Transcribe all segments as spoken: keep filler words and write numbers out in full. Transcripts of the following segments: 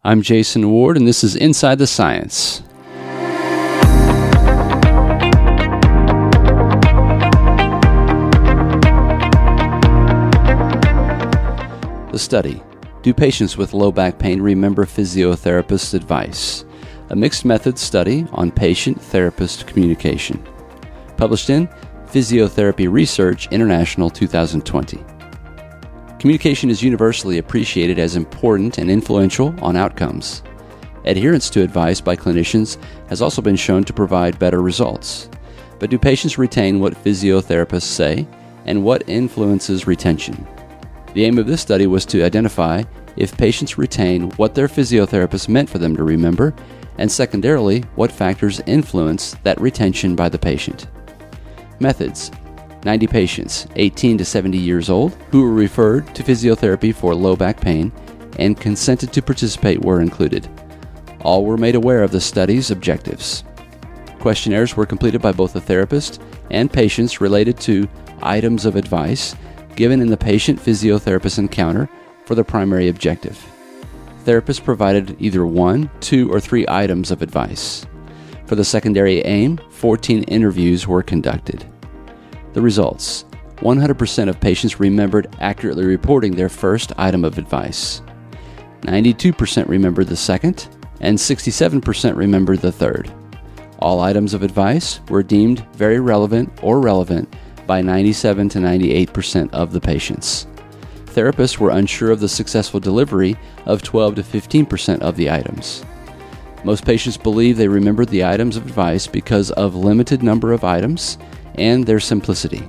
I'm Jason Ward, and this is Inside the Science. The study. Do patients with low back pain remember physiotherapist's advice? A mixed method study on patient-therapist communication. Published in Physiotherapy Research International two thousand twenty. Communication is universally appreciated as important and influential on outcomes. Adherence to advice by clinicians has also been shown to provide better results. But do patients retain what physiotherapists say, and what influences retention? The aim of this study was to identify if patients retain what their physiotherapist meant for them to remember, and secondarily, what factors influence that retention by the patient. Methods. ninety patients, eighteen to seventy years old, who were referred to physiotherapy for low back pain and consented to participate were included. All were made aware of the study's objectives. Questionnaires were completed by both the therapist and patients related to items of advice given in the patient-physiotherapist encounter for the primary objective. Therapists provided either one, two, or three items of advice. For the secondary aim, fourteen interviews were conducted. The results. one hundred percent of patients remembered accurately reporting their first item of advice. ninety-two percent remembered the second, and sixty-seven percent remembered the third. All items of advice were deemed very relevant or relevant by ninety-seven to ninety-eight percent of the patients. Therapists were unsure of the successful delivery of twelve to fifteen percent of the items. Most patients believe they remembered the items of advice because of limited number of items and their simplicity.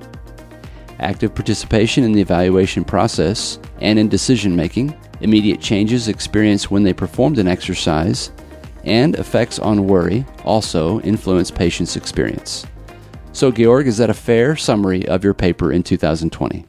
Active participation in the evaluation process and in decision-making, immediate changes experienced when they performed an exercise, and effects on worry also influence patients' experience. So, Georg, is that a fair summary of your paper in two thousand twenty?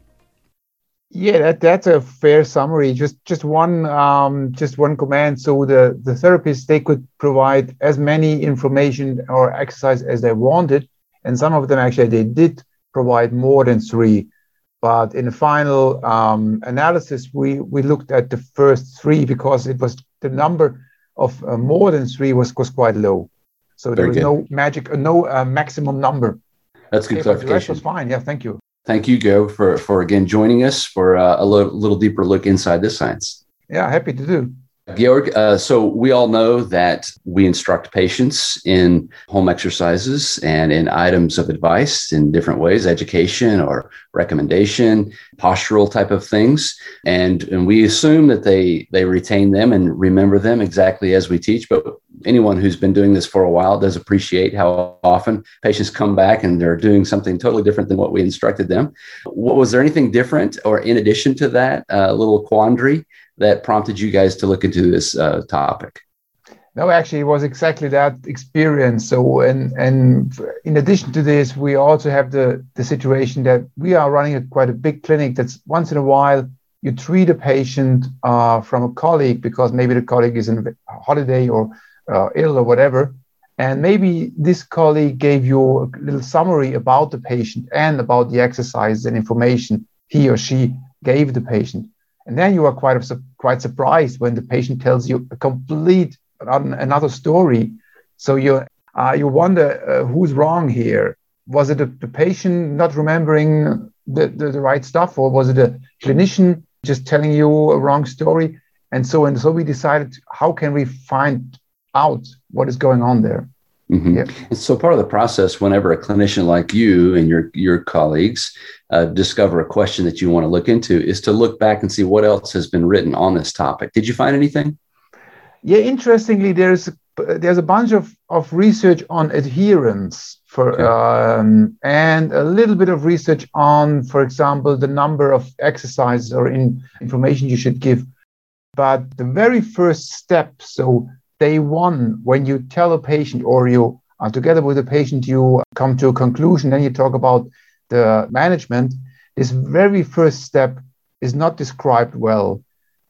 Yeah, that, that's a fair summary. Just just one um, just one comment. So the, the therapists, they could provide as many information or exercise as they wanted, and some of them actually they did provide more than three. But in the final um, analysis, we we looked at the first three because it was the number of uh, more than three was was quite low. So there Very was good. no magic, uh, no uh, maximum number. That's good Okay, but the rest clarification. was fine. Yeah, thank you. Thank you, Georg, for, for again joining us for uh, a little, little deeper look inside this science. Yeah, happy to do. Georg, uh, so we all know that we instruct patients in home exercises and in items of advice in different ways, education or recommendation, postural type of things. And, and we assume that they, they retain them and remember them exactly as we teach. But anyone who's been doing this for a while does appreciate how often patients come back and they're doing something totally different than what we instructed them. What, was there anything different or in addition to that uh, little quandary that prompted you guys to look into this uh, topic? No, actually, it was exactly that experience. So, and and in addition to this, we also have the, the situation that we are running a quite a big clinic that's once in a while you treat a patient uh, from a colleague because maybe the colleague is on holiday or uh, ill or whatever. And maybe this colleague gave you a little summary about the patient and about the exercise and information he or she gave the patient. And then you are quite quite surprised when the patient tells you a complete another story. So you uh, you wonder uh, who's wrong here. Was it the, the patient not remembering the, the, the right stuff, or was it a clinician just telling you a wrong story? And so and so we decided, how can we find out what is going on there? Mm-hmm. Yeah. And so part of the process, whenever a clinician like you and your, your colleagues uh, discover a question that you want to look into, is to look back and see what else has been written on this topic. Did you find anything? Yeah, interestingly, there's there's a bunch of, of research on adherence for Okay. um, and a little bit of research on, for example, the number of exercises or in information you should give. But the very first step, so day one, when you tell a patient or you are together with a patient, you come to a conclusion, then you talk about the management. This very first step is not described well.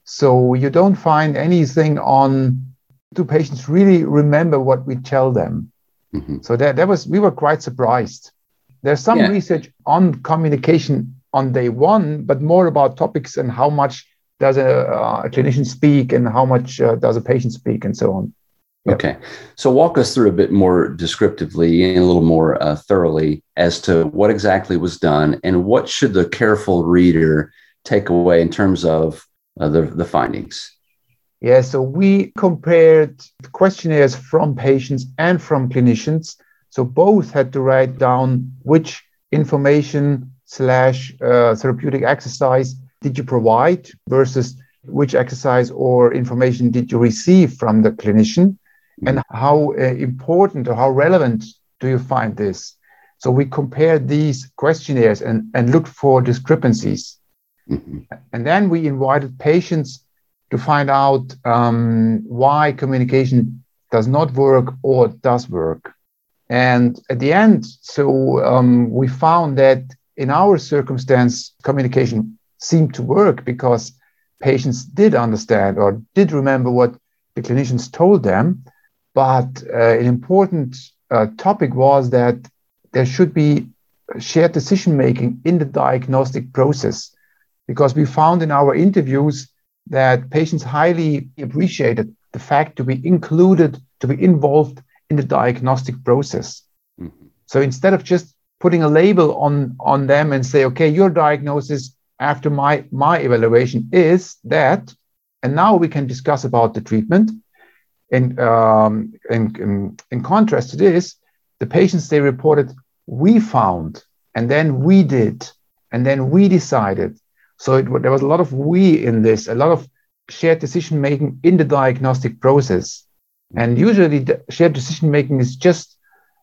So you don't find anything on do patients really remember what we tell them. Mm-hmm. So that, that was, we were quite surprised. There's some yeah. research on communication on day one, but more about topics and how much does a, a clinician speak and how much uh, does a patient speak and so on. Yep. Okay. So walk us through a bit more descriptively and a little more uh, thoroughly as to what exactly was done and what should the careful reader take away in terms of uh, the, the findings. Yeah, so we compared questionnaires from patients and from clinicians. So both had to write down which information slash uh, therapeutic exercise did you provide versus which exercise or information did you receive from the clinician, and how uh, important or how relevant do you find this? So we compared these questionnaires and, and looked for discrepancies. Mm-hmm. And then we invited patients to find out um, why communication does not work or does work. And at the end, so um, we found that in our circumstance, communication seemed to work because patients did understand or did remember what the clinicians told them. But uh, an important uh, topic was that there should be shared decision-making in the diagnostic process, because we found in our interviews that patients highly appreciated the fact to be included, to be involved in the diagnostic process. Mm-hmm. So instead of just putting a label on, on them and say, okay, your diagnosis after my, my evaluation is that, and now we can discuss about the treatment. And um, in, in, in contrast to this, the patients, they reported, we found, and then we did, and then we decided. So it, there was a lot of we in this, a lot of shared decision-making in the diagnostic process. And usually the shared decision-making is just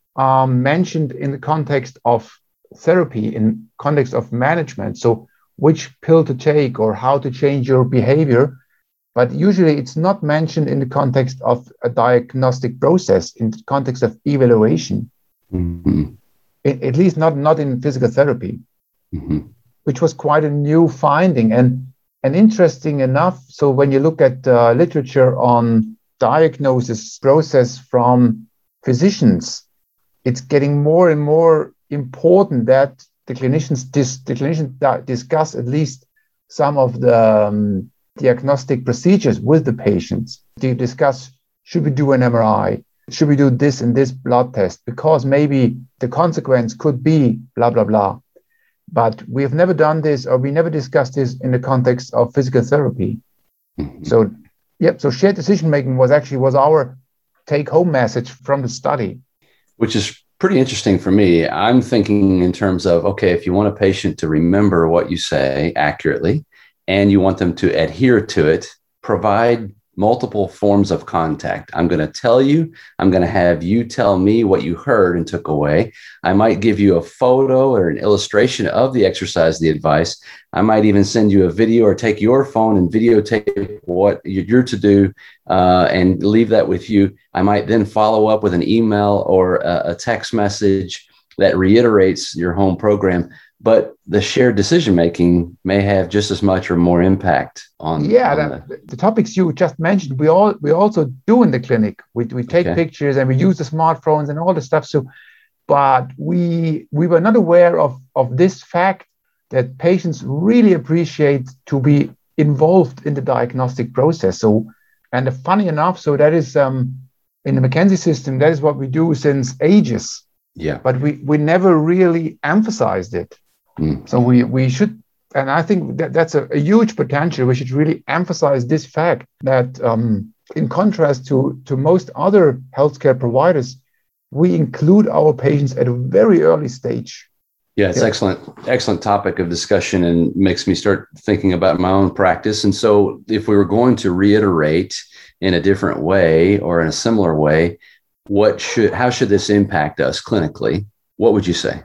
um, mentioned in the context of therapy, in context of management. So which pill to take or how to change your behavior. But usually it's not mentioned in the context of a diagnostic process, in the context of evaluation, mm-hmm. it, at least not, not in physical therapy, mm-hmm. which was quite a new finding. And, and interesting enough, so when you look at uh, literature on diagnosis process from physicians, it's getting more and more important that the clinicians, dis, the clinicians discuss at least some of the um, diagnostic procedures with the patients. To discuss, should we do an M R I? Should we do this and this blood test? Because maybe the consequence could be blah, blah, blah. But we have never done this, or we never discussed this in the context of physical therapy. Mm-hmm. So, yep, so shared decision-making was actually was our take-home message from the study. Which is pretty interesting for me. I'm thinking in terms of, okay, if you want a patient to remember what you say accurately, and you want them to adhere to it, provide multiple forms of contact. I'm going to tell you, I'm going to have you tell me what you heard and took away. I might give you a photo or an illustration of the exercise, the advice. I might even send you a video or take your phone and videotape what you're to do uh, and leave that with you. I might then follow up with an email or a, a text message that reiterates your home program. But the shared decision-making may have just as much or more impact on. Yeah, on that, the, the topics you just mentioned, we all we also do in the clinic. We we take okay. pictures and we use the smartphones and all the stuff. So, but we we were not aware of of this fact that patients really appreciate to be involved in the diagnostic process. So, and funny enough, so that is um in the McKenzie system, that is what we do since ages. Yeah. But we we never really emphasized it. Mm. So we, we should, and I think that that's a, a huge potential. We should really emphasize this fact that um, in contrast to, to most other healthcare providers, we include our patients at a very early stage. Yeah, it's yeah. excellent, excellent topic of discussion and makes me start thinking about my own practice. And so if we were going to reiterate in a different way or in a similar way, what should, how should this impact us clinically? What would you say?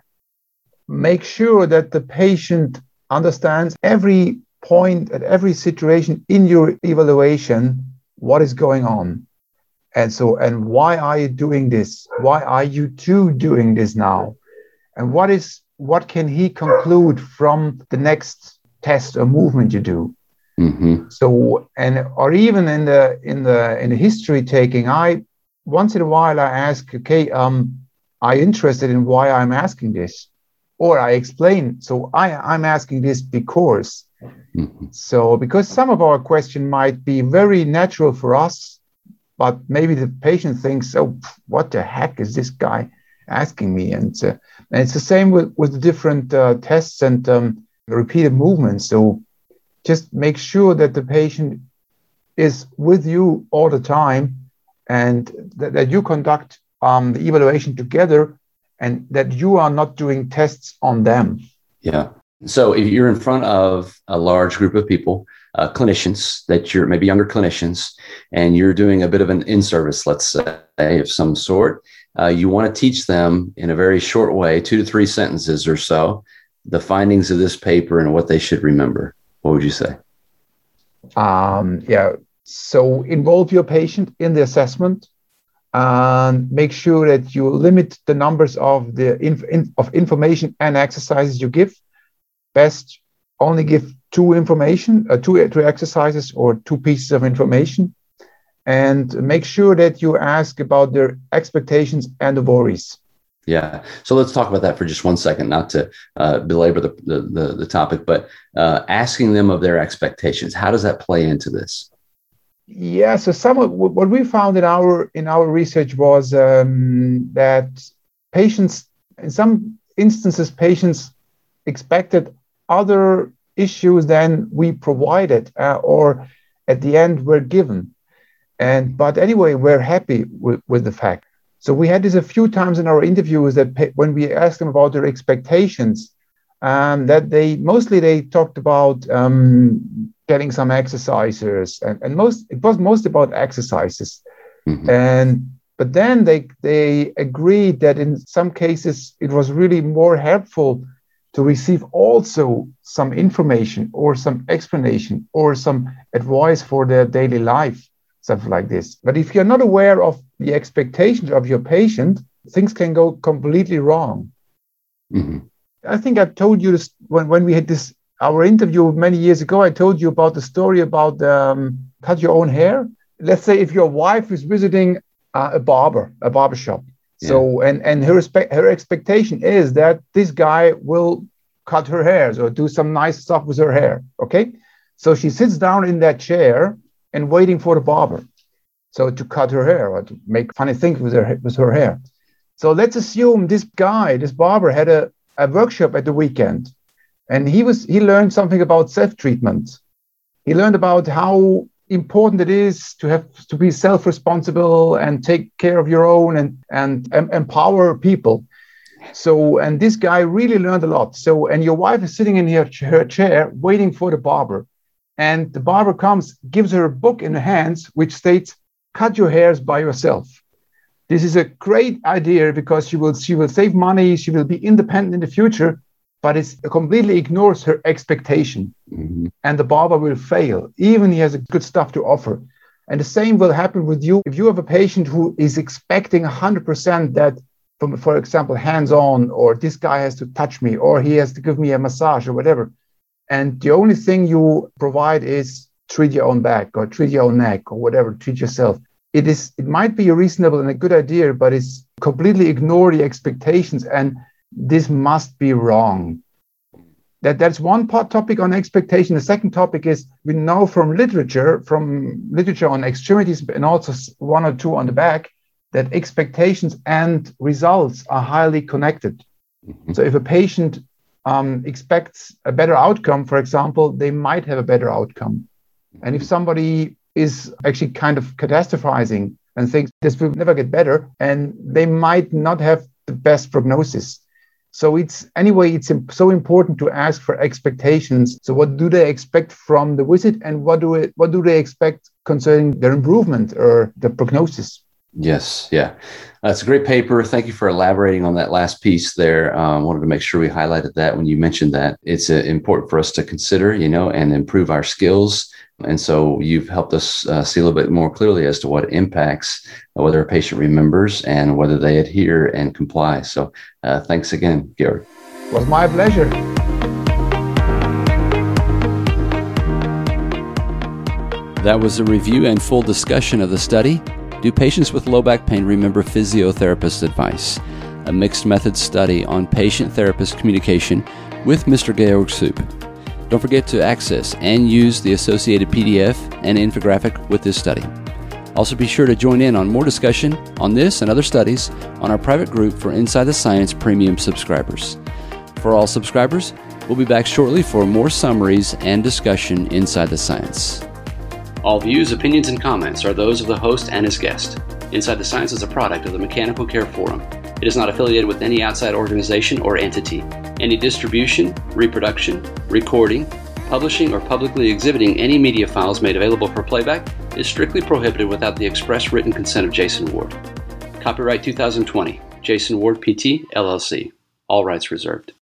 Make sure that the patient understands every point at every situation in your evaluation, what is going on. And so, and why are you doing this? Why are you two doing this now? And what is, what can he conclude from the next test or movement you do? Mm-hmm. So, and, or even in the, in the, in the history taking, I, once in a while I ask, okay, um, are you interested in why I'm asking this? Or I explain, so I, I'm asking this because, Mm-hmm. So because some of our question might be very natural for us, but maybe the patient thinks, oh, what the heck is this guy asking me? And, uh, and it's the same with, with the different uh, tests and um, repeated movements. So just make sure that the patient is with you all the time, and that, that you conduct um, the evaluation together, and that you are not doing tests on them. Yeah. So if you're in front of a large group of people, uh, clinicians, that you're maybe younger clinicians, and you're doing a bit of an in-service, let's say, of some sort, uh, you want to teach them in a very short way, two to three sentences or so, the findings of this paper and what they should remember. What would you say? Um, yeah. So involve your patient in the assessment, and make sure that you limit the numbers of the inf- in, of information and exercises you give. Best only give two information, uh, two, two exercises or two pieces of information, and make sure that you ask about their expectations and the worries. Yeah. So let's talk about that for just one second, not to uh, belabor the, the, the, the topic, but uh, asking them of their expectations. How does that play into this? Yeah. So some of what we found in our in our research was um, that patients, in some instances, patients expected other issues than we provided, uh, or at the end were given. And but anyway, we're happy with, with the fact. So we had this a few times in our interviews that pa- when we asked them about their expectations, um, that they mostly they talked about um, getting some exercises, and, and most it was most about exercises. Mm-hmm. And but then they they agreed that in some cases it was really more helpful to receive also some information or some explanation or some advice for their daily life, something like this. But if you're not aware of the expectations of your patient, things can go completely wrong. Mm-hmm. I think I told you this when, when we had this, our interview many years ago, I told you about the story about um, cut your own hair. Let's say if your wife is visiting uh, a barber, a barber shop. Yeah. So, and, and her, respe- her expectation is that this guy will cut her hair or do some nice stuff with her hair. Okay. So she sits down in that chair and waiting for the barber. So to cut her hair or to make funny things with her, with her hair. So let's assume this guy, this barber had a, a workshop at the weekend, and he was, he learned something about self-treatment. He learned about how important it is to have to be self-responsible and take care of your own and, and um, empower people. So, and this guy really learned a lot. So, and your wife is sitting in her, her chair waiting for the barber. And the barber comes, gives her a book in her hands, which states, cut your hairs by yourself. This is a great idea because she will, she will save money. She will be independent in the future, but it completely ignores her expectation. Mm-hmm. And the barber will fail, even he has a good stuff to offer. And the same will happen with you. If you have a patient who is expecting one hundred percent that, from, for example, hands-on, or this guy has to touch me, or he has to give me a massage or whatever, and the only thing you provide is treat your own back or treat your own neck or whatever, treat yourself. It is. It might be a reasonable and a good idea, but it's completely ignore the expectations, and this must be wrong. That that's one part topic on expectation. The second topic is we know from literature, from literature on extremities, and also one or two on the back, that expectations and results are highly connected. Mm-hmm. So if a patient um, expects a better outcome, for example, they might have a better outcome. And if somebody is actually kind of catastrophizing and thinks this will never get better, and they might not have the best prognosis. So it's anyway, it's so important to ask for expectations. So what do they expect from the visit, and what do it, what do they expect concerning their improvement or the prognosis? Yes. Yeah. That's a great paper. Thank you for elaborating on that last piece there. I um, wanted to make sure we highlighted that when you mentioned that. It's uh, important for us to consider, you know, and improve our skills. And so you've helped us uh, see a little bit more clearly as to what impacts uh, whether a patient remembers and whether they adhere and comply. So uh, thanks again, Georg. It was my pleasure. That was a review and full discussion of the study. Do patients with low back pain remember physiotherapist advice? A mixed method study on patient-therapist communication with Mister Georg Soup. Don't forget to access and use the associated P D F and infographic with this study. Also be sure to join in on more discussion on this and other studies on our private group for Inside the Science Premium subscribers. For all subscribers, we'll be back shortly for more summaries and discussion inside the science. All views, opinions, and comments are those of the host and his guest. Inside the Science is a product of the Mechanical Care Forum. It is not affiliated with any outside organization or entity. Any distribution, reproduction, recording, publishing, or publicly exhibiting any media files made available for playback is strictly prohibited without the express written consent of Jason Ward. Copyright two thousand twenty, Jason Ward P T, L L C. All rights reserved.